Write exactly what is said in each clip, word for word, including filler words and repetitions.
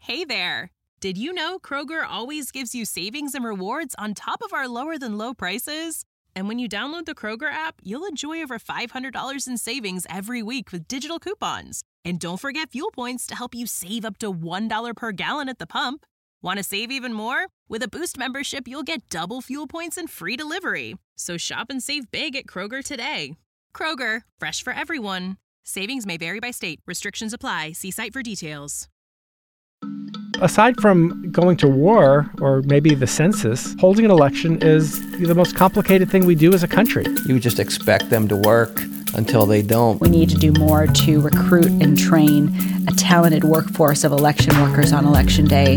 Hey there! Did you know Kroger always gives you savings and rewards on top of our lower-than-low prices? And when you download the Kroger app, you'll enjoy over five hundred dollars in savings every week with digital coupons. And don't forget fuel points to help you save up to one dollar per gallon at the pump. Want to save even more? With a Boost membership, you'll get double fuel points and free delivery. So shop and save big at Kroger today. Kroger, fresh for everyone. Savings may vary by state. Restrictions apply. See site for details. Aside from going to war or maybe the census, holding an election is the most complicated thing we do as a country. You just expect them to work until they don't. We need to do more to recruit and train a talented workforce of election workers on Election Day.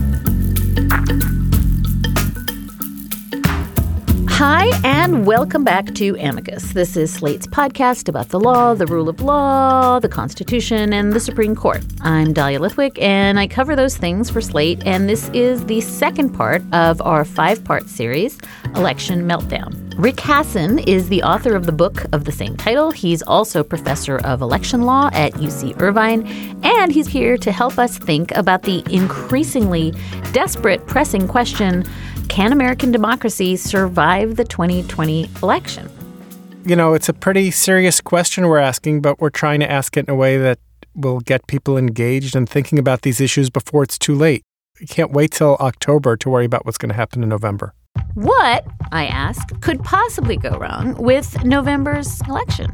Hi, and welcome back to Amicus. This is Slate's podcast about the law, the rule of law, the Constitution, and the Supreme Court. I'm Dahlia Lithwick, and I cover those things for Slate, and this is the second part of our five-part series, Election Meltdown. Rick Hasen is the author of the book of the same title. He's also professor of election law at U C Irvine, and he's here to help us think about the increasingly desperate, pressing question, can American democracy survive the twenty twenty election? You know, it's a pretty serious question we're asking, but we're trying to ask it in a way that will get people engaged and thinking about these issues before it's too late. You can't wait till October to worry about what's going to happen in November. What, I ask, could possibly go wrong with November's election?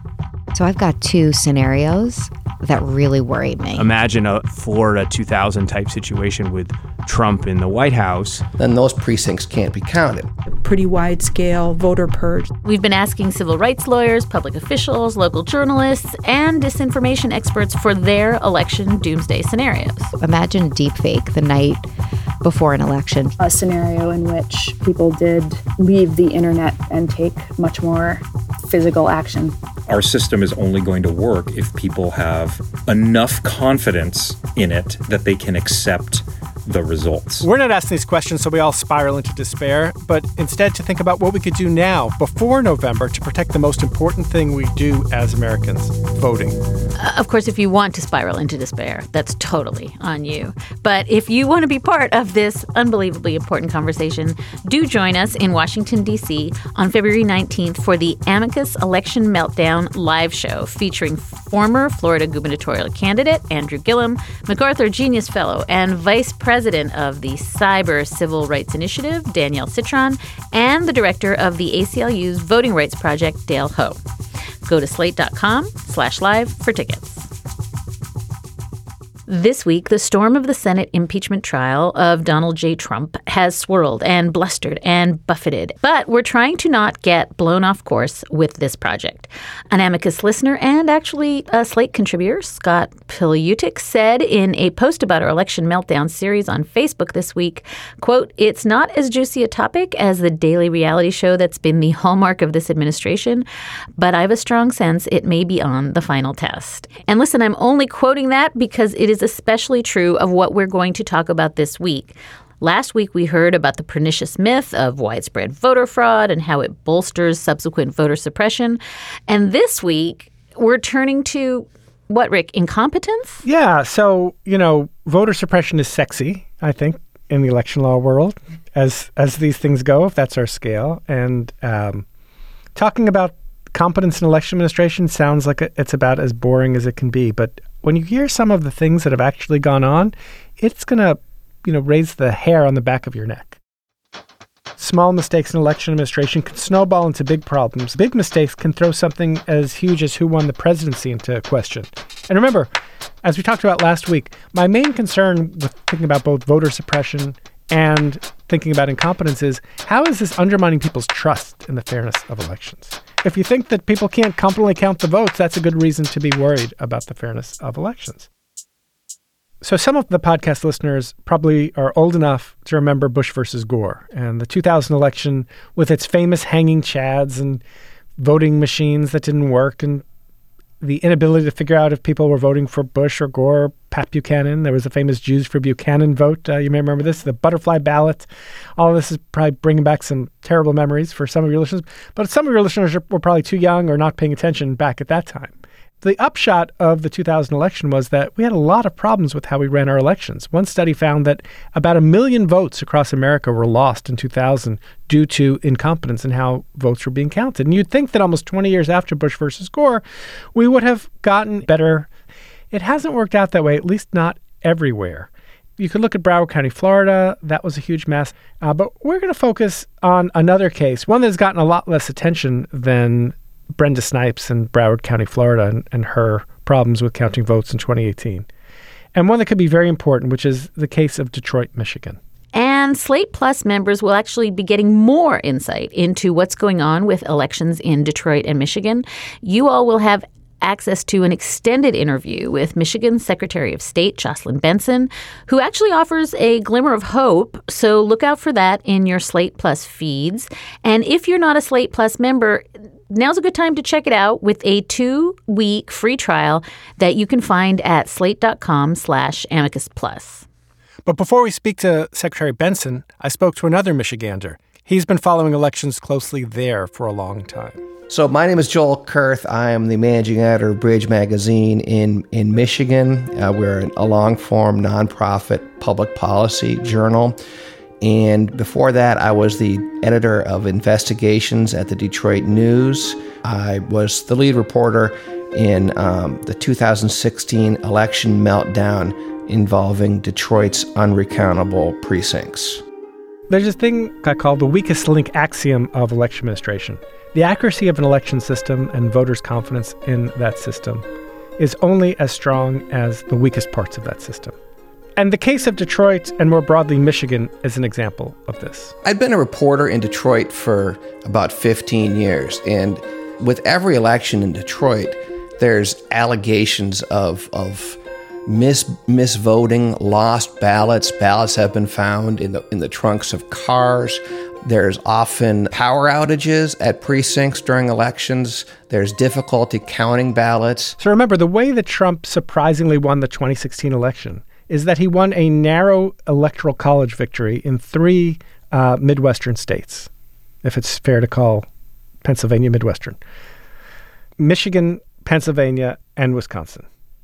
So I've got two scenarios that really worry me. Imagine a Florida two thousand type situation with Trump in the White House. Then those precincts can't be counted. Pretty wide-scale voter purge. We've been asking civil rights lawyers, public officials, local journalists, and disinformation experts for their election doomsday scenarios. Imagine deepfake the night before an election. A scenario in which people did leave the internet and take much more physical action. Our system is only going to work if people have enough confidence in it that they can accept the results. We're not asking these questions so we all spiral into despair, but instead to think about what we could do now, before November, to protect the most important thing we do as Americans, voting. Uh, of course, if you want to spiral into despair, that's totally on you. But if you want to be part of this unbelievably important conversation, do join us in Washington, D C on February nineteenth for the Amicus Election Meltdown live show featuring former Florida gubernatorial candidate Andrew Gillum, MacArthur Genius Fellow, and Vice President of the Cyber Civil Rights Initiative, Danielle Citron, and the director of the A C L U's Voting Rights Project, Dale Ho. Go to slate.com slash live for tickets. This week, the storm of the Senate impeachment trial of Donald J. Trump has swirled and blustered and buffeted. But we're trying to not get blown off course with this project. An Amicus listener and actually a Slate contributor, Scott Pilutic, said in a post about our Election Meltdown series on Facebook this week, quote, "It's not as juicy a topic as the daily reality show that's been the hallmark of this administration, but I have a strong sense it may be on the final test." And listen, I'm only quoting that because it is especially true of what we're going to talk about this week. Last week, we heard about the pernicious myth of widespread voter fraud and how it bolsters subsequent voter suppression. And this week, we're turning to, what, Rick, incompetence? Yeah. So, you know, voter suppression is sexy, I think, in the election law world, as as these things go, if that's our scale. And um, talking about competence in election administration sounds like it's about as boring as it can be. But when you hear some of the things that have actually gone on, it's going to, you know, raise the hair on the back of your neck. Small mistakes in election administration can snowball into big problems. Big mistakes can throw something as huge as who won the presidency into question. And remember, as we talked about last week, my main concern with thinking about both voter suppression and thinking about incompetence is, how is this undermining people's trust in the fairness of elections? If you think that people can't competently count the votes, that's a good reason to be worried about the fairness of elections. So some of the podcast listeners probably are old enough to remember Bush versus Gore and the two thousand election with its famous hanging chads and voting machines that didn't work and the inability to figure out if people were voting for Bush or Gore or Pat Buchanan. There was a famous Jews for Buchanan vote. Uh, you may remember this, the butterfly ballot. All of this is probably bringing back some terrible memories for some of your listeners. But some of your listeners are, were probably too young or not paying attention back at that time. The upshot of the two thousand election was that we had a lot of problems with how we ran our elections. One study found that about a million votes across America were lost in two thousand due to incompetence in how votes were being counted. And you'd think that almost twenty years after Bush versus Gore, we would have gotten better. It hasn't worked out that way, at least not everywhere. You could look at Broward County, Florida. That was a huge mess. Uh, but we're going to focus on another case, one that's gotten a lot less attention than Brenda Snipes in Broward County, Florida, and, and her problems with counting votes in twenty eighteen. And one that could be very important, which is the case of Detroit, Michigan. And Slate Plus members will actually be getting more insight into what's going on with elections in Detroit and Michigan. You all will have access to an extended interview with Michigan's Secretary of State, Jocelyn Benson, who actually offers a glimmer of hope. So look out for that in your Slate Plus feeds. And if you're not a Slate Plus member, now's a good time to check it out with a two-week free trial that you can find at slate.com slash amicus plus. But before we speak to Secretary Benson, I spoke to another Michigander. He's been following elections closely there for a long time. So my name is Joel Kurth. I am the managing editor of Bridge Magazine in, in Michigan. Uh, we're a long-form, nonprofit public policy journal. And before that, I was the editor of investigations at the Detroit News. I was the lead reporter in um, the two thousand sixteen election meltdown involving Detroit's unrecountable precincts. There's this thing I call the weakest link axiom of election administration. The accuracy of an election system and voters' confidence in that system is only as strong as the weakest parts of that system. And the case of Detroit and more broadly Michigan is an example of this. I'd been a reporter in Detroit for about fifteen years, and with every election in Detroit, there's allegations of of mis misvoting, lost ballots. Ballots have been found in the in the trunks of cars. There's often power outages at precincts during elections. There's difficulty counting ballots. So remember, the way that Trump surprisingly won the twenty sixteen election is that he won a narrow electoral college victory in three uh, Midwestern states, if it's fair to call Pennsylvania Midwestern. Michigan, Pennsylvania, and Wisconsin.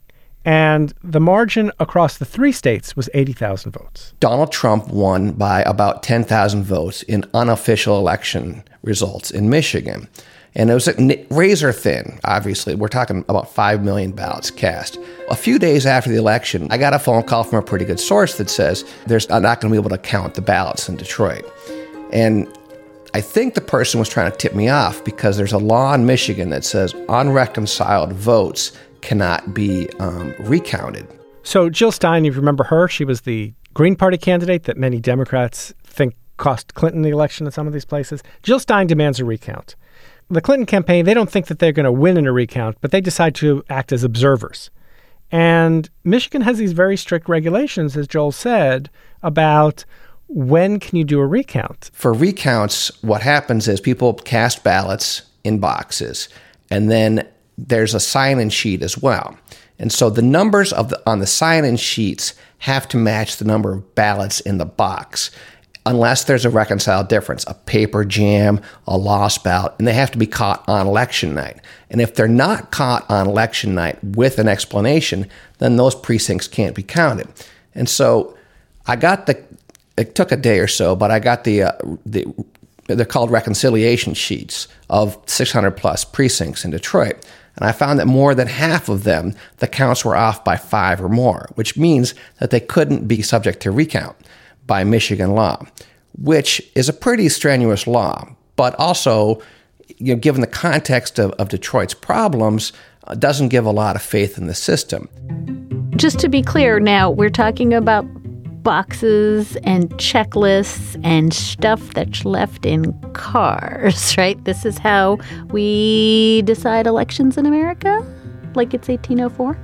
And the margin across the three states was eighty thousand votes. Donald Trump won by about ten thousand votes in unofficial election results in Michigan. And it was razor thin, obviously. We're talking about five million ballots cast. A few days after the election, I got a phone call from a pretty good source that says there's I'm not going to be able to count the ballots in Detroit. And I think the person was trying to tip me off because there's a law in Michigan that says unreconciled votes cannot be um, recounted. So Jill Stein, you remember her? She was the Green Party candidate that many Democrats think cost Clinton the election in some of these places. Jill Stein demands a recount. The Clinton campaign, they don't think that they're going to win in a recount, but they decide to act as observers. And Michigan has these very strict regulations, as Joel said, about when can you do a recount. For recounts, what happens is people cast ballots in boxes, and then there's a sign-in sheet as well. And so the numbers of the, on the sign-in sheets have to match the number of ballots in the box, unless there's a reconciled difference, a paper jam, a lost ballot, and they have to be caught on election night. And if they're not caught on election night with an explanation, then those precincts can't be counted. And so I got the, it took a day or so, but I got the, uh, the they're called reconciliation sheets of six hundred plus precincts in Detroit. And I found that more than half of them, the counts were off by five or more, which means that they couldn't be subject to recount by Michigan law, which is a pretty strenuous law, but also, you know, given the context of, of Detroit's problems, uh, doesn't give a lot of faith in the system. Just to be clear, now we're talking about boxes and checklists and stuff that's left in cars, right? This is how we decide elections in America? Like it's eighteen oh four?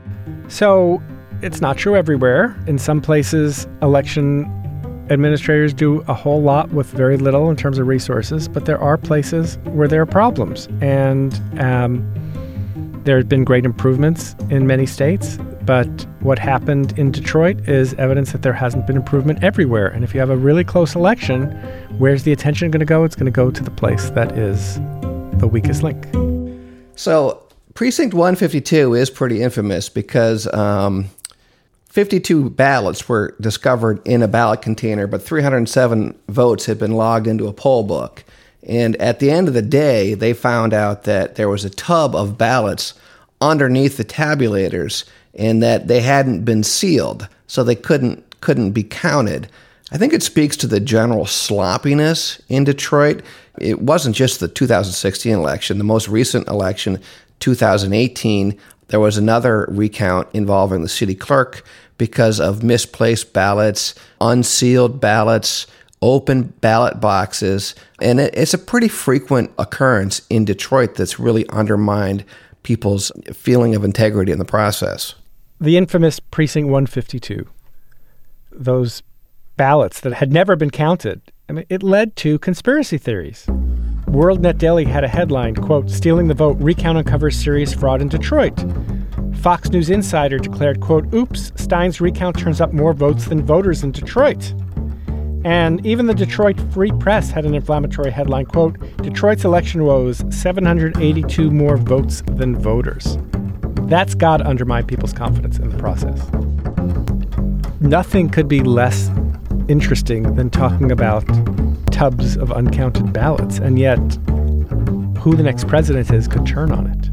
So it's not true everywhere. In some places, election administrators do a whole lot with very little in terms of resources, but there are places where there are problems. And um, there have been great improvements in many states. But what happened in Detroit is evidence that there hasn't been improvement everywhere. And if you have a really close election, where's the attention going to go? It's going to go to the place that is the weakest link. So Precinct one fifty-two is pretty infamous because um, fifty-two ballots were discovered in a ballot container, but three hundred seven votes had been logged into a poll book. And at the end of the day, they found out that there was a tub of ballots underneath the tabulators and that they hadn't been sealed, so they couldn't couldn't be counted. I think it speaks to the general sloppiness in Detroit. It wasn't just the two thousand sixteen election. The most recent election, two thousand eighteen, there was another recount involving the city clerk because of misplaced ballots, unsealed ballots, open ballot boxes. And it, it's a pretty frequent occurrence in Detroit that's really undermined people's feeling of integrity in the process. The infamous Precinct one fifty-two, those ballots that had never been counted, I mean, it led to conspiracy theories. WorldNet Daily had a headline, quote, "Stealing the Vote, Recount Uncovers Serious Fraud in Detroit." Fox News Insider declared, quote, "Oops, Stein's recount turns up more votes than voters in Detroit." And even the Detroit Free Press had an inflammatory headline, quote, "Detroit's election woes, seven hundred eighty-two more votes than voters." That's got to undermine people's confidence in the process. Nothing could be less interesting than talking about tubs of uncounted ballots, and yet who the next president is could turn on it.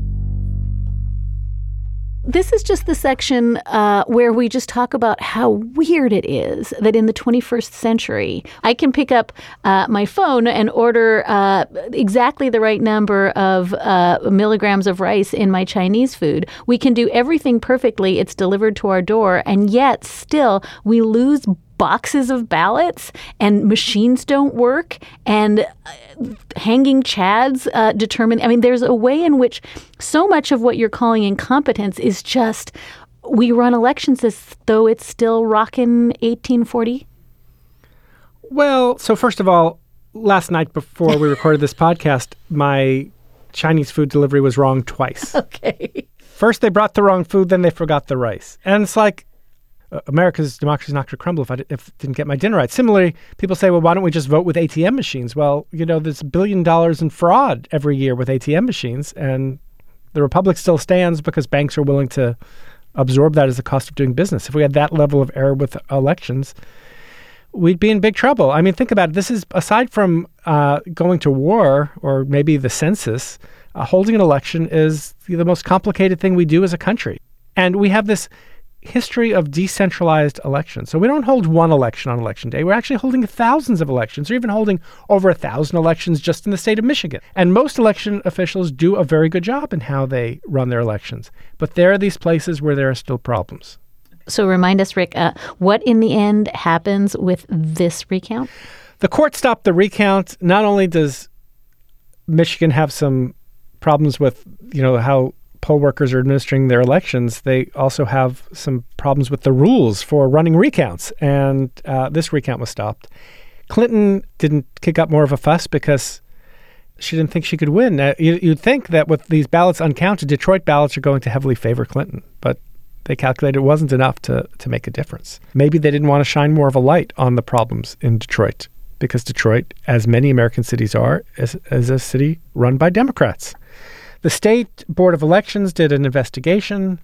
This is just the section uh, where we just talk about how weird it is that in the twenty-first century, I can pick up uh, my phone and order uh, exactly the right number of uh, milligrams of rice in my Chinese food. We can do everything perfectly. It's delivered to our door. And yet still we lose boxes of ballots and machines don't work and uh, hanging chads uh, determine. I mean, there's a way in which so much of what you're calling incompetence is just we run elections as though it's still rockin' eighteen forty. Well, so first of all, last night before we recorded this podcast, my Chinese food delivery was wrong twice. Okay. First, they brought the wrong food, then they forgot the rice. And it's like, America's democracy is not going to crumble if I, if I didn't get my dinner right. Similarly, people say, well, why don't we just vote with A T M machines? Well, you know, there's a billion dollars in fraud every year with A T M machines, and the republic still stands because banks are willing to absorb that as the cost of doing business. If we had that level of error with elections, we'd be in big trouble. I mean, think about it. This is, aside from uh, going to war or maybe the census, uh, holding an election is the most complicated thing we do as a country. And we have this history of decentralized elections. So we don't hold one election on election day. We're actually holding thousands of elections, or even holding over a thousand elections just in the state of Michigan. And most election officials do a very good job in how they run their elections. But there are these places where there are still problems. So remind us, Rick, uh, what in the end happens with this recount? The court stopped the recount. Not only does Michigan have some problems with, you know, how poll workers are administering their elections, they also have some problems with the rules for running recounts. And uh, this recount was stopped. Clinton didn't kick up more of a fuss because she didn't think she could win. Uh, you, you'd think that with these ballots uncounted, Detroit ballots are going to heavily favor Clinton. But they calculated it wasn't enough to, to make a difference. Maybe they didn't want to shine more of a light on the problems in Detroit, because Detroit, as many American cities are, is, is a city run by Democrats. The State Board of Elections did an investigation,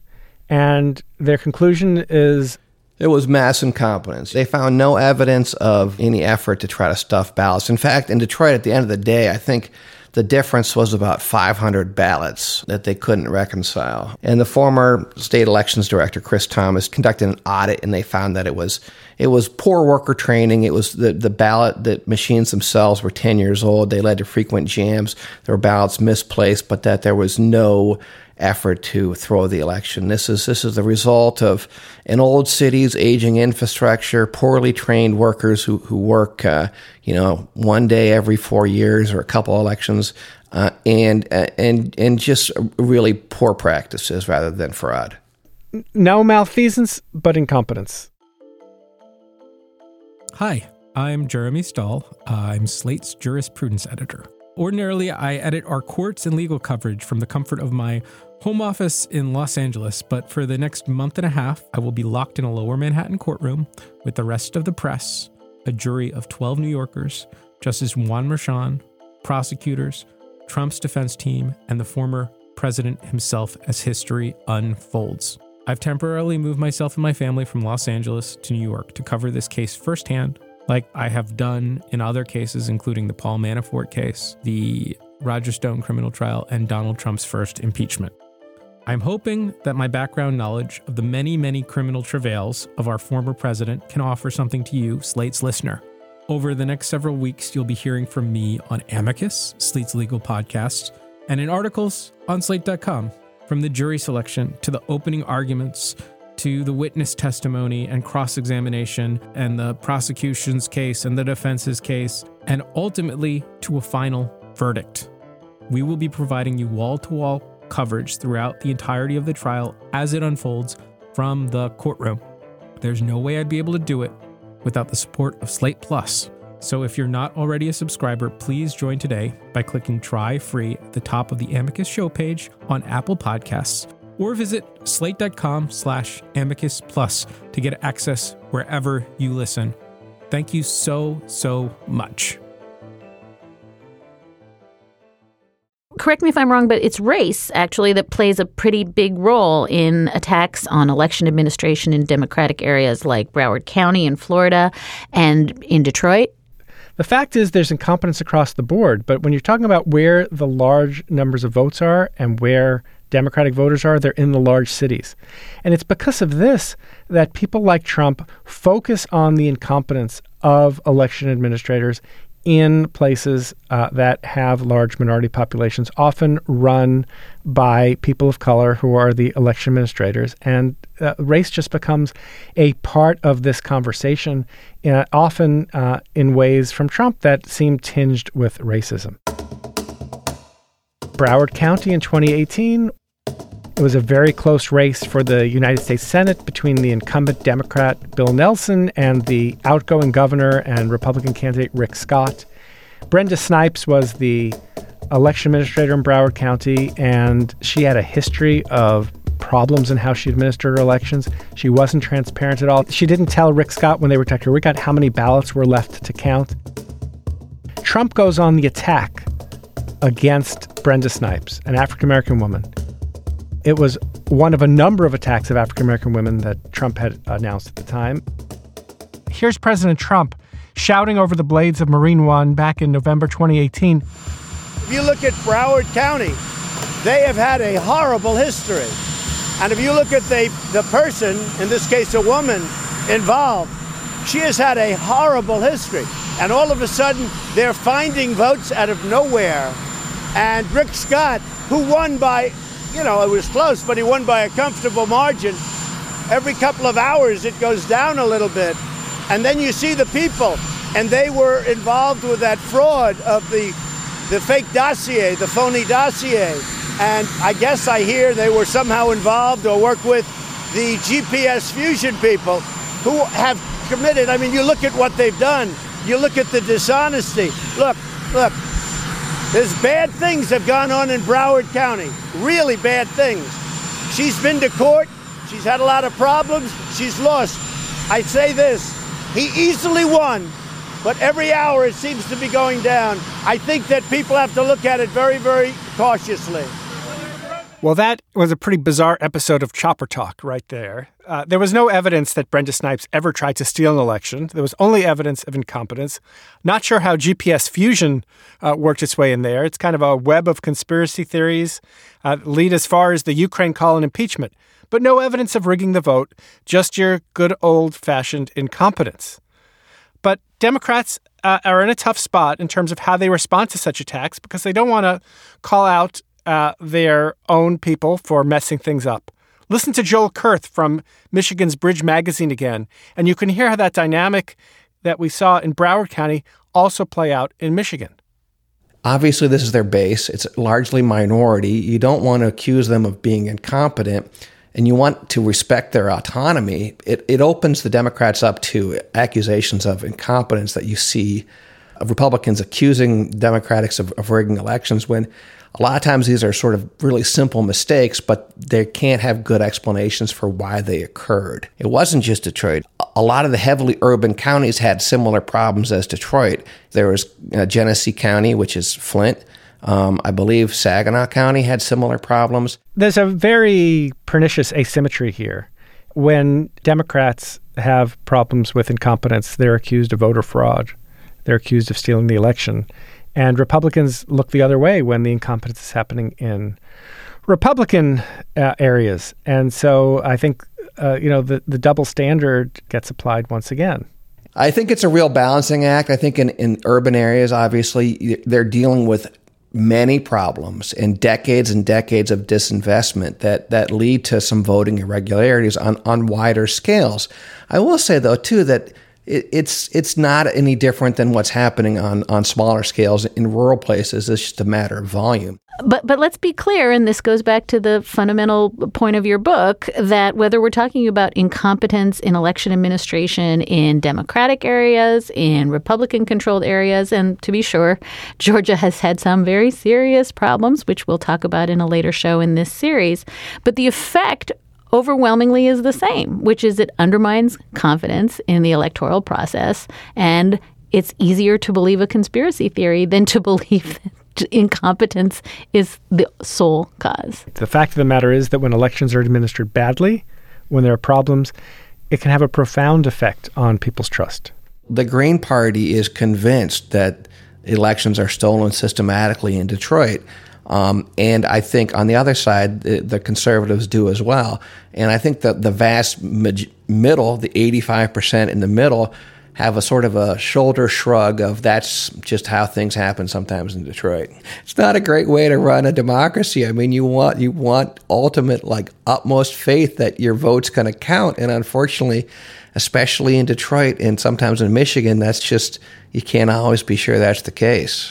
and their conclusion is there was mass incompetence. They found no evidence of any effort to try to stuff ballots. In fact, in Detroit, at the end of the day, I think the difference was about five hundred ballots that they couldn't reconcile. And the former state elections director, Chris Thomas, conducted an audit, and they found that it was it was poor worker training. It was the, the ballot, the machines themselves were ten years old. They led to frequent jams. There were ballots misplaced, but that there was no effort to throw the election. This is this is the result of an old city's aging infrastructure, poorly trained workers who who work, uh, you know, one day every four years or a couple elections, uh, and uh, and and just really poor practices rather than fraud. No malfeasance, but incompetence. Hi, I'm Jeremy Stahl. I'm Slate's jurisprudence editor. Ordinarily, I edit our courts and legal coverage from the comfort of my home office in Los Angeles, but for the next month and a half, I will be locked in a lower Manhattan courtroom with the rest of the press, a jury of twelve New Yorkers, Justice Juan Merchan, prosecutors, Trump's defense team, and the former president himself as history unfolds. I've temporarily moved myself and my family from Los Angeles to New York to cover this case firsthand, like I have done in other cases, including the Paul Manafort case, the Roger Stone criminal trial, and Donald Trump's first impeachment. I'm hoping that my background knowledge of the many, many criminal travails of our former president can offer something to you, Slate's listener. Over the next several weeks, you'll be hearing from me on Amicus, Slate's legal podcast, and in articles on slate dot com. From the jury selection to the opening arguments to the witness testimony and cross-examination and the prosecution's case and the defense's case, and ultimately to a final verdict. We will be providing you wall-to-wall coverage throughout the entirety of the trial as it unfolds from the courtroom. There's no way I'd be able to do it without the support of Slate Plus. So if you're not already a subscriber, please join today by clicking Try Free at the top of the Amicus show page on Apple Podcasts, or visit slate.com slash amicus plus to get access wherever you listen. Thank you so, so much. Correct me if I'm wrong, but it's race, actually, that plays a pretty big role in attacks on election administration in Democratic areas like Broward County in Florida and in Detroit. The fact is there's incompetence across the board, but when you're talking about where the large numbers of votes are and where Democratic voters are, they're in the large cities. And it's because of this that people like Trump focus on the incompetence of election administrators in places uh, that have large minority populations, often run by people of color who are the election administrators. And uh, race just becomes a part of this conversation, uh, often uh, in ways from Trump that seem tinged with racism. Broward County in twenty eighteen, it was a very close race for the United States Senate between the incumbent Democrat Bill Nelson and the outgoing governor and Republican candidate Rick Scott. Brenda Snipes was the election administrator in Broward County, and she had a history of problems in how she administered her elections. She wasn't transparent at all. She didn't tell Rick Scott when they were talking to Rick Scott how many ballots were left to count. Trump goes on the attack against Brenda Snipes, an African-American woman. It was one of a number of attacks of African-American women that Trump had announced at the time. Here's President Trump shouting over the blades of Marine One back in November twenty eighteen. If you look at Broward County, they have had a horrible history. And if you look at the, the person, in this case a woman, involved, she has had a horrible history. And all of a sudden, they're finding votes out of nowhere. And Rick Scott, who won by, you know, it was close, but he won by a comfortable margin. Every couple of hours, it goes down a little bit. And then you see the people, and they were involved with that fraud of the, the fake dossier, the phony dossier. And I guess I hear they were somehow involved or worked with the G P S Fusion people who have committed. I mean, you look at what they've done. You look at the dishonesty. Look, look. There's bad things have gone on in Broward County, really bad things. She's been to court. She's had a lot of problems. She's lost. I say this, he easily won, but every hour it seems to be going down. I think that people have to look at it very, very cautiously. Well, that was a pretty bizarre episode of Chopper Talk right there. Uh, there was no evidence that Brenda Snipes ever tried to steal an election. There was only evidence of incompetence. Not sure how G P S Fusion uh, worked its way in there. It's kind of a web of conspiracy theories uh, lead as far as the Ukraine call and impeachment. But no evidence of rigging the vote, just your good old-fashioned incompetence. But Democrats uh, are in a tough spot in terms of how they respond to such attacks because they don't want to call out Uh, their own people for messing things up. Listen to Joel Kurth from Michigan's Bridge Magazine again, and you can hear how that dynamic that we saw in Broward County also play out in Michigan. Obviously, this is their base. It's largely minority. You don't want to accuse them of being incompetent, and you want to respect their autonomy. It, it opens the Democrats up to accusations of incompetence that you see of Republicans accusing Democrats of, of rigging elections when a lot of times these are sort of really simple mistakes, but they can't have good explanations for why they occurred. It wasn't just Detroit. A lot of the heavily urban counties had similar problems as Detroit. There was uh, Genesee County, which is Flint. Um, I believe Saginaw County had similar problems. There's a very pernicious asymmetry here. When Democrats have problems with incompetence, they're accused of voter fraud. They're accused of stealing the election. And Republicans look the other way when the incompetence is happening in Republican uh, areas. And so I think, uh, you know, the, the double standard gets applied once again. I think it's a real balancing act. I think in, in urban areas, obviously, they're dealing with many problems and decades and decades of disinvestment that, that lead to some voting irregularities on, on wider scales. I will say, though, too, that it, it's it's not any different than what's happening on, on smaller scales in rural places. It's just a matter of volume. But but let's be clear, and this goes back to the fundamental point of your book, that whether we're talking about incompetence in election administration in Democratic areas, in Republican-controlled areas, and to be sure, Georgia has had some very serious problems, which we'll talk about in a later show in this series, but the effect overwhelmingly is the same, which is it undermines confidence in the electoral process, and it's easier to believe a conspiracy theory than to believe that incompetence is the sole cause. The fact of the matter is that when elections are administered badly, when there are problems, it can have a profound effect on people's trust. The Green Party is convinced that elections are stolen systematically in Detroit. Um, and I think on the other side, the, the conservatives do as well. And I think that the vast mid- middle, the eighty-five percent in the middle, have a sort of a shoulder shrug of that's just how things happen sometimes in Detroit. It's not a great way to run a democracy. I mean, you want you want ultimate, like, utmost faith that your vote's going to count. And unfortunately, especially in Detroit and sometimes in Michigan, that's just, you can't always be sure that's the case.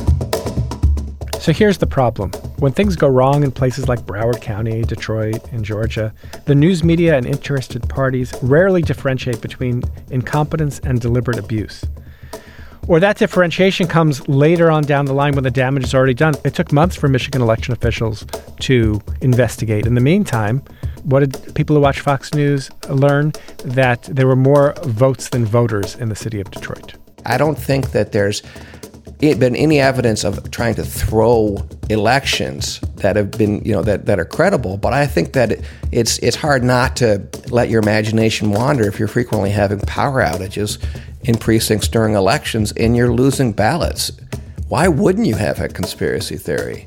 So here's the problem. When things go wrong in places like Broward County, Detroit, and Georgia, the news media and interested parties rarely differentiate between incompetence and deliberate abuse. Or that differentiation comes later on down the line when the damage is already done. It took months for Michigan election officials to investigate. In the meantime, what did people who watch Fox News learn? That there were more votes than voters in the city of Detroit. I don't think that there's been any evidence of trying to throw elections that have been, you know, that, that are credible. But I think that it, it's it's hard not to let your imagination wander if you're frequently having power outages in precincts during elections and you're losing ballots. Why wouldn't you have a conspiracy theory?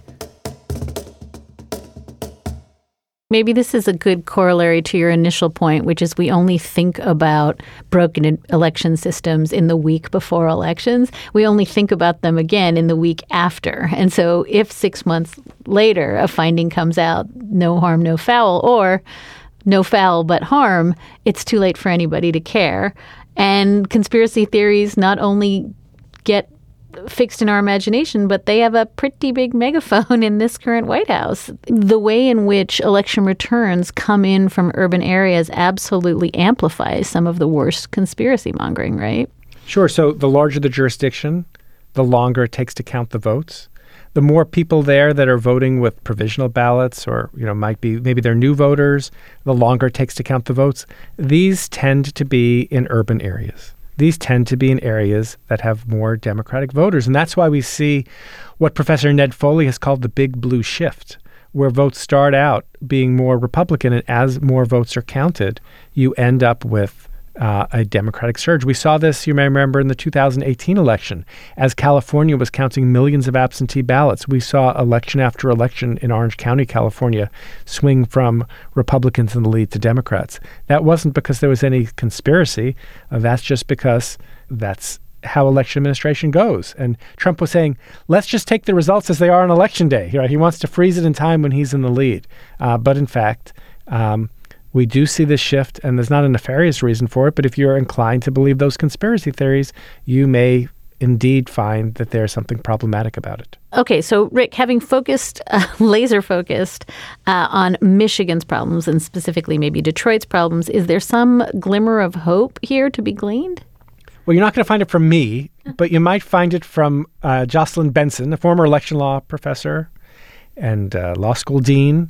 Maybe this is a good corollary to your initial point, which is we only think about broken election systems in the week before elections. We only think about them again in the week after. And so if six months later a finding comes out, no harm, no foul, or no foul but harm, it's too late for anybody to care. And conspiracy theories not only get fixed in our imagination, but they have a pretty big megaphone in this current White House. The way in which election returns come in from urban areas absolutely amplifies some of the worst conspiracy mongering, right? Sure. So the larger the jurisdiction, the longer it takes to count the votes. The more people there that are voting with provisional ballots, or, you know, might be, maybe they're new voters, the longer it takes to count the votes. These tend to be in urban areas. These tend to be in areas that have more Democratic voters. And that's why we see what Professor Ned Foley has called the big blue shift, where votes start out being more Republican, and as more votes are counted, you end up with uh, a Democratic surge. We saw this, you may remember, in the two thousand eighteen election. As California was counting millions of absentee ballots, we saw election after election in Orange County, California, swing from Republicans in the lead to Democrats. That wasn't because there was any conspiracy. Uh, that's just because that's how election administration goes. And Trump was saying, let's just take the results as they are on election day. Right? He wants to freeze it in time when he's in the lead. Uh, but in fact, um, we do see this shift, and there's not a nefarious reason for it. But if you're inclined to believe those conspiracy theories, you may indeed find that there's something problematic about it. Okay, so Rick, having focused, uh, laser focused uh, on Michigan's problems and specifically maybe Detroit's problems, is there some glimmer of hope here to be gleaned? Well, you're not going to find it from me, but you might find it from uh, Jocelyn Benson, a former election law professor and uh, law school dean,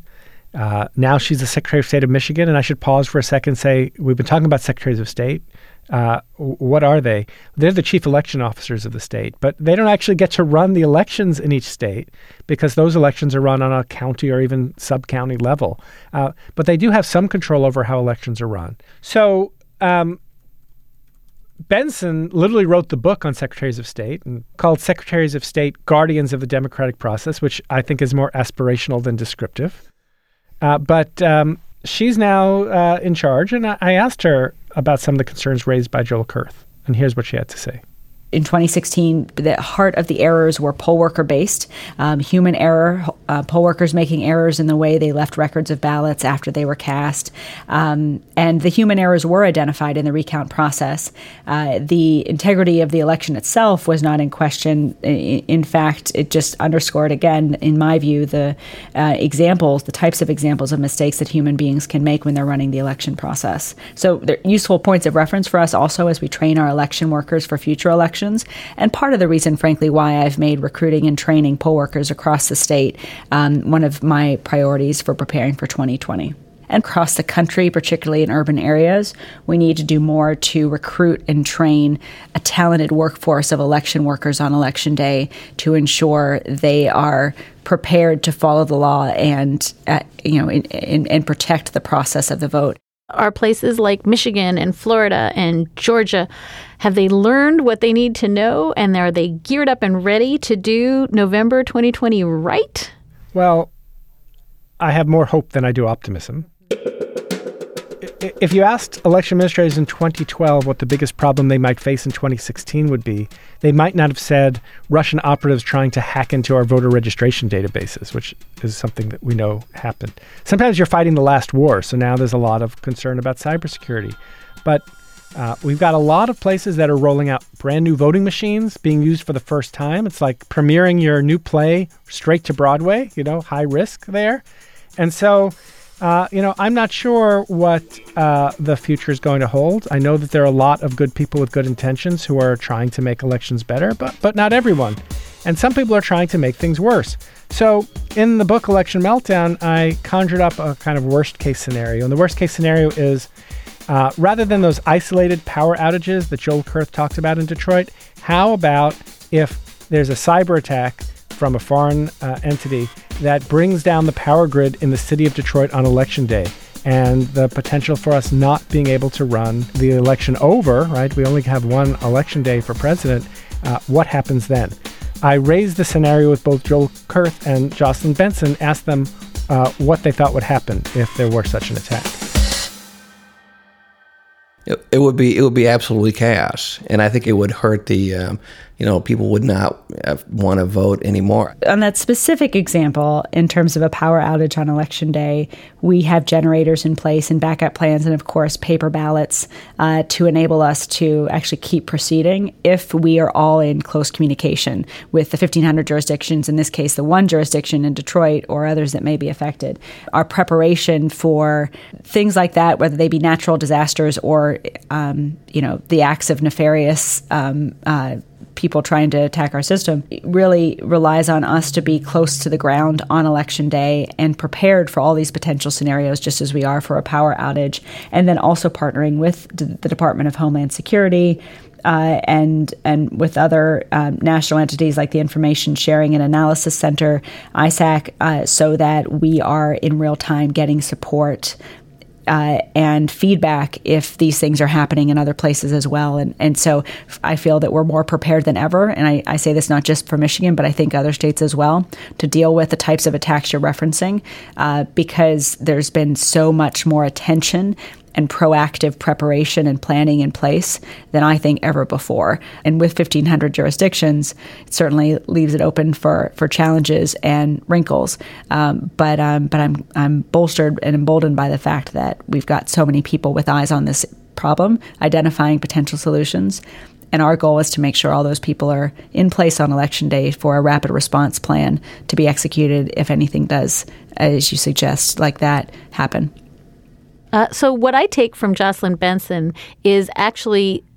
Uh, now she's the Secretary of State of Michigan, and I should pause for a second and say, we've been talking about secretaries of state. Uh, what are they? They're the chief election officers of the state, but they don't actually get to run the elections in each state because those elections are run on a county or even sub-county level. Uh, but they do have some control over how elections are run. So um, Benson literally wrote the book on secretaries of state and called Secretaries of State Guardians of the Democratic Process, which I think is more aspirational than descriptive. Uh, but um, she's now uh, in charge, and I, I asked her about some of the concerns raised by Joel Kurth, and here's what she had to say. In twenty sixteen, the heart of the errors were poll worker based, um, human error, uh, poll workers making errors in the way they left records of ballots after they were cast. Um, and the human errors were identified in the recount process. Uh, the integrity of the election itself was not in question. In, in fact, it just underscored again, in my view, the uh, examples, the types of examples of mistakes that human beings can make when they're running the election process. So they're useful points of reference for us also as we train our election workers for future elections. And part of the reason, frankly, why I've made recruiting and training poll workers across the state um, one of my priorities for preparing for twenty twenty. And across the country, particularly in urban areas, we need to do more to recruit and train a talented workforce of election workers on Election Day to ensure they are prepared to follow the law and, uh, you know, in, in, and protect the process of the vote. Are places like Michigan and Florida and Georgia, have they learned what they need to know, and are they geared up and ready to do November twenty twenty right? Well, I have more hope than I do optimism. If you asked election administrators in twenty twelve what the biggest problem they might face in twenty sixteen would be, they might not have said Russian operatives trying to hack into our voter registration databases, which is something that we know happened. Sometimes you're fighting the last war, so now there's a lot of concern about cybersecurity. But uh, we've got a lot of places that are rolling out brand new voting machines being used for the first time. It's like premiering your new play straight to Broadway, you know, high risk there. And so... Uh, you know, I'm not sure what uh, the future is going to hold. I know that there are a lot of good people with good intentions who are trying to make elections better, but but not everyone. And some people are trying to make things worse. So in the book Election Meltdown, I conjured up a kind of worst case scenario. And the worst case scenario is uh, rather than those isolated power outages that Joel Kurth talked about in Detroit, how about if there's a cyber attack from a foreign uh, entity that brings down the power grid in the city of Detroit on Election Day, and the potential for us not being able to run the election over, right? We only have one Election Day for president. Uh, what happens then? I raised the scenario with both Joel Kurth and Jocelyn Benson, asked them uh, what they thought would happen if there were such an attack. It, it would be it would be absolutely chaos, and I think it would hurt the, um, you know, people would not want to vote anymore. On that specific example, in terms of a power outage on Election Day, we have generators in place and backup plans and, of course, paper ballots uh, to enable us to actually keep proceeding if we are all in close communication with the fifteen hundred jurisdictions, in this case, the one jurisdiction in Detroit or others that may be affected. Our preparation for things like that, whether they be natural disasters or, um, you know, the acts of nefarious um, uh people trying to attack our system, really relies on us to be close to the ground on Election Day and prepared for all these potential scenarios, just as we are for a power outage, and then also partnering with the Department of Homeland Security uh, and and with other um, national entities like the Information Sharing and Analysis Center, I S A C, uh, so that we are in real time getting support Uh, and feedback if these things are happening in other places as well. And and so I feel that we're more prepared than ever. And I, I say this not just for Michigan, but I think other states as well, to deal with the types of attacks you're referencing, uh, because there's been so much more attention and proactive preparation and planning in place than I think ever before. And with fifteen hundred jurisdictions, it certainly leaves it open for, for challenges and wrinkles. Um, but um, but I'm I'm bolstered and emboldened by the fact that we've got so many people with eyes on this problem, identifying potential solutions. And our goal is to make sure all those people are in place on Election Day for a rapid response plan to be executed if anything does, as you suggest, like that happen. Uh, so what I take from Jocelyn Benson is actually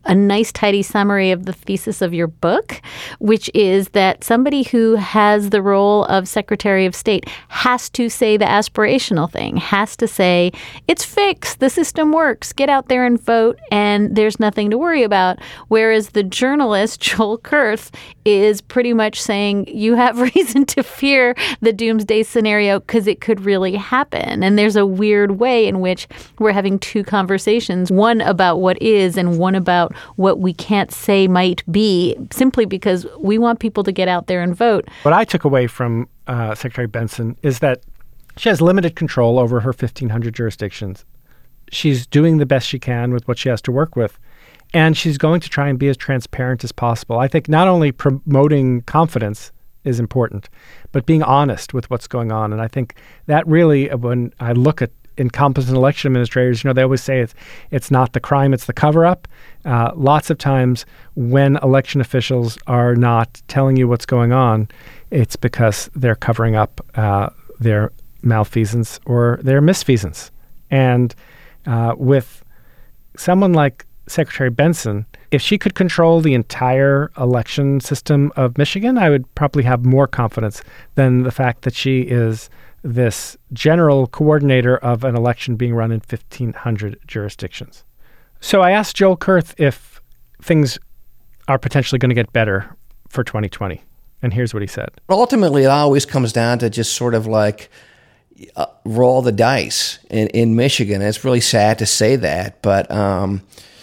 a nice, tidy summary of the thesis of your book, which is that somebody who has the role of Secretary of State has to say the aspirational thing, has to say, it's fixed, the system works, get out there and vote, and there's nothing to worry about. Whereas the journalist, Joel Kurth, is pretty much saying, you have reason to fear the doomsday scenario because it could really happen. And there's a weird way in which we're having two conversations, one about what is and one about what we can't say might be, simply because we want people to get out there and vote. What I took away from uh, Secretary Benson is that she has limited control over her fifteen hundred jurisdictions. She's doing the best she can with what she has to work with, and she's going to try and be as transparent as possible. I think not only promoting confidence is important, but being honest with what's going on. And I think that really, when I look at incompetent election administrators, you know, they always say it's it's not the crime, it's the cover-up. Uh, lots of times when election officials are not telling you what's going on, it's because they're covering up uh, their malfeasance or their misfeasance. And uh, with someone like Secretary Benson, if she could control the entire election system of Michigan, I would probably have more confidence than the fact that she is this general coordinator of an election being run in fifteen hundred jurisdictions. So I asked Joel Kurth if things are potentially going to get better for twenty twenty. And here's what he said. Ultimately, it always comes down to just sort of like uh, roll the dice in, in Michigan. It's really sad to say that, but um,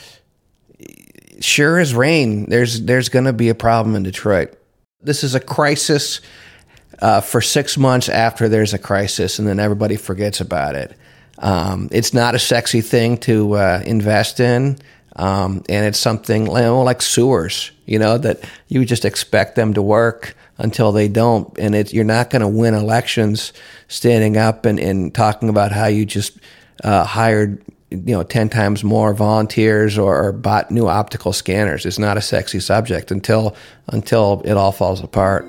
sure as rain, there's, there's going to be a problem in Detroit. This is a crisis Uh, for six months after there's a crisis, and then everybody forgets about it. Um, it's not a sexy thing to uh, invest in, um, and it's something you know, like sewers, you know, that you just expect them to work until they don't, and it, you're not going to win elections standing up and, and talking about how you just uh, hired, you know, ten times more volunteers or, or bought new optical scanners. It's not a sexy subject until until it all falls apart.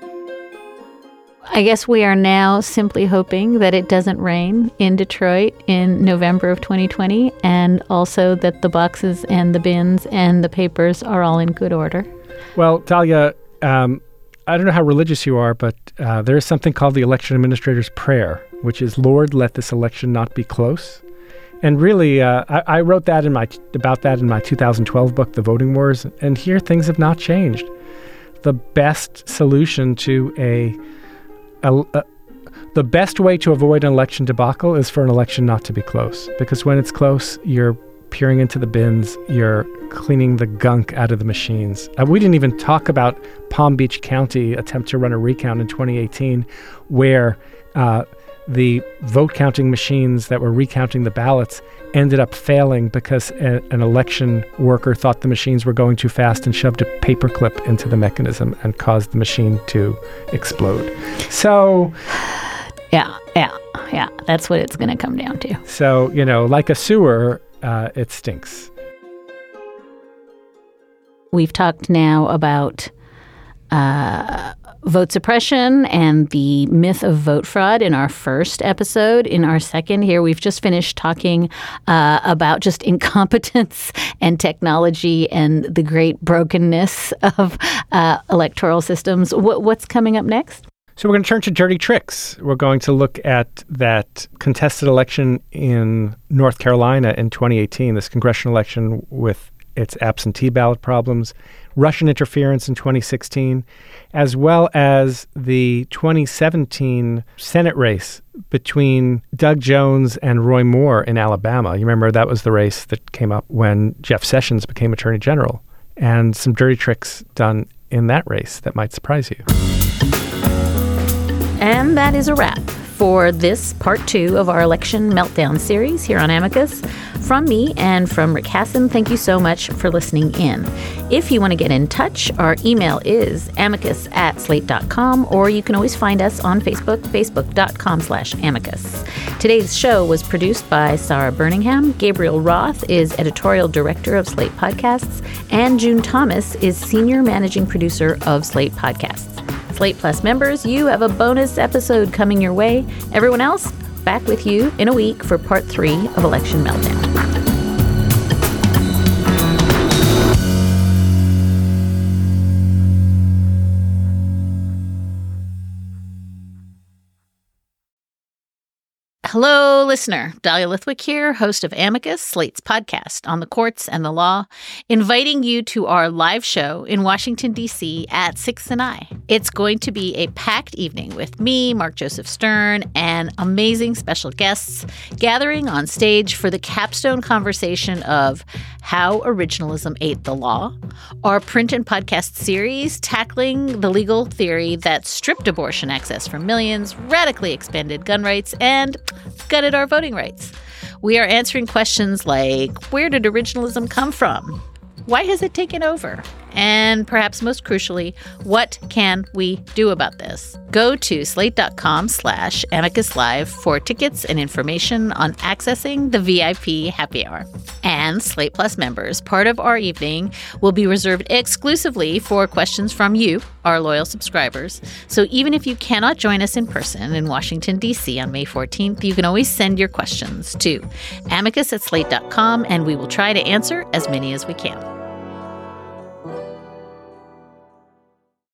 I guess we are now simply hoping that it doesn't rain in Detroit in November of twenty twenty, and also that the boxes and the bins and the papers are all in good order. Well, Talia, um, I don't know how religious you are, but uh, there is something called the election administrator's prayer, which is, Lord, let this election not be close. And really, uh, I, I wrote that in my about that in my two thousand twelve book, The Voting Wars, and here things have not changed. The best solution to a Uh, uh, the best way to avoid an election debacle is for an election not to be close, because when it's close, you're peering into the bins, you're cleaning the gunk out of the machines. Uh, we didn't even talk about Palm Beach County attempt to run a recount in twenty eighteen, where uh, the vote counting machines that were recounting the ballots ended up failing because a, an election worker thought the machines were going too fast and shoved a paperclip into the mechanism and caused the machine to explode. So, yeah, yeah, yeah, that's what it's going to come down to. So, you know, like a sewer, uh, it stinks. We've talked now about uh, vote suppression and the myth of vote fraud in our first episode. In our second here, we've just finished talking uh, about just incompetence and technology and the great brokenness of uh, electoral systems. What, what's coming up next? So we're going to turn to dirty tricks. We're going to look at that contested election in North Carolina in twenty eighteen, this congressional election with its absentee ballot problems, Russian interference in twenty sixteen, as well as the twenty seventeen Senate race between Doug Jones and Roy Moore in Alabama. You remember that was the race that came up when Jeff Sessions became Attorney General, and some dirty tricks done in that race that might surprise you. And that is a wrap for this part two of our Election Meltdown series here on Amicus. From me and from Rick Hasson, thank you so much for listening in. If you want to get in touch, our email is amicus at slate dot com, or you can always find us on Facebook, facebook.com slash amicus. Today's show was produced by Sarah Birmingham. Gabriel Roth is editorial director of Slate Podcasts, and June Thomas is senior managing producer of Slate Podcasts. Slate Plus members, you have a bonus episode coming your way. Everyone else, back with you in a week for part three of Election Meltdown. Hello, listener. Dahlia Lithwick here, host of Amicus, Slate's podcast on the courts and the law, inviting you to our live show in Washington, D C at Sixth and I. It's going to be a packed evening with me, Mark Joseph Stern, and amazing special guests gathering on stage for the capstone conversation of how originalism ate the law, our print and podcast series tackling the legal theory that stripped abortion access from millions, radically expanded gun rights, and gutted our voting rights. We are answering questions like, where did originalism come from? Why has it taken over? And perhaps most crucially, what can we do about this? Go to slate.com slash amicus live for tickets and information on accessing the V I P happy hour. And Slate Plus members, part of our evening will be reserved exclusively for questions from you, our loyal subscribers. So even if you cannot join us in person in Washington, D C on May fourteenth, you can always send your questions to amicus at slate dot com, and we will try to answer as many as we can.